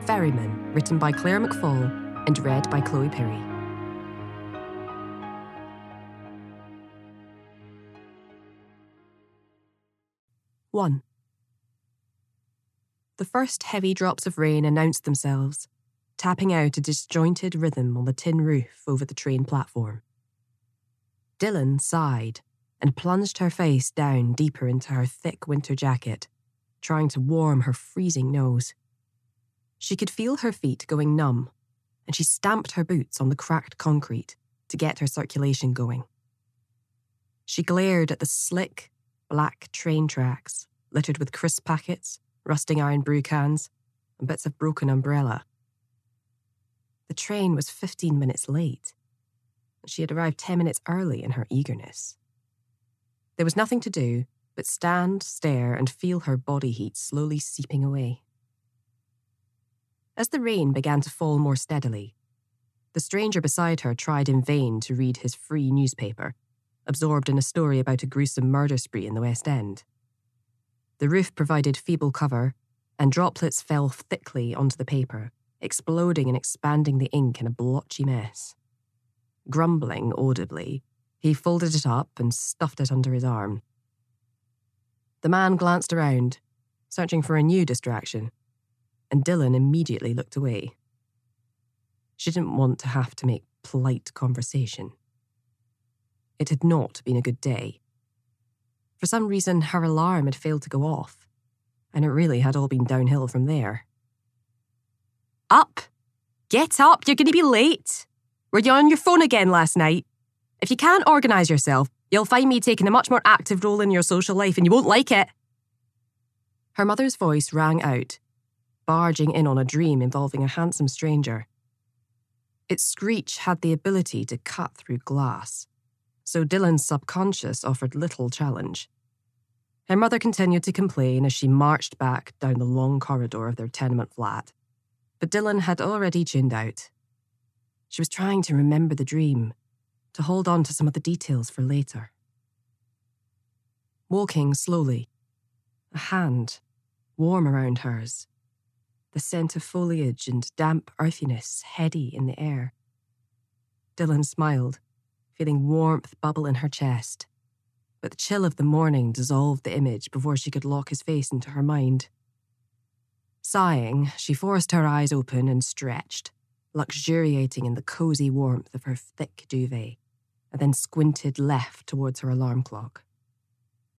Ferryman, written by Claire McFall and read by Chloe Perry. One. The first heavy drops of rain announced themselves, tapping out a disjointed rhythm on the tin roof over the train platform. Dylan sighed and plunged her face down deeper into her thick winter jacket, trying to warm her freezing nose. She could feel her feet going numb, and she stamped her boots on the cracked concrete to get her circulation going. She glared at the slick, black train tracks, littered with crisp packets, rusting iron brew cans, and bits of broken umbrella. The train was 15 minutes late, and she had arrived 10 minutes early in her eagerness. There was nothing to do but stand, stare, and feel her body heat slowly seeping away. As the rain began to fall more steadily, the stranger beside her tried in vain to read his free newspaper, absorbed in a story about a gruesome murder spree in the West End. The roof provided feeble cover, and droplets fell thickly onto the paper, exploding and expanding the ink in a blotchy mess. Grumbling audibly, he folded it up and stuffed it under his arm. The man glanced around, searching for a new distraction, and Dylan immediately looked away. She didn't want to have to make polite conversation. It had not been a good day. For some reason, her alarm had failed to go off, and it really had all been downhill from there. Up! Get up, you're going to be late! Were you on your phone again last night? If you can't organise yourself, you'll find me taking a much more active role in your social life and you won't like it. Her mother's voice rang out, barging in on a dream involving a handsome stranger. Its screech had the ability to cut through glass, so Dylan's subconscious offered little challenge. Her mother continued to complain as she marched back down the long corridor of their tenement flat, but Dylan had already tuned out. She was trying to remember the dream, to hold on to some of the details for later. Walking slowly, a hand warm around hers, the scent of foliage and damp earthiness heady in the air. Dylan smiled, feeling warmth bubble in her chest, but the chill of the morning dissolved the image before she could lock his face into her mind. Sighing, she forced her eyes open and stretched, luxuriating in the cosy warmth of her thick duvet, and then squinted left towards her alarm clock.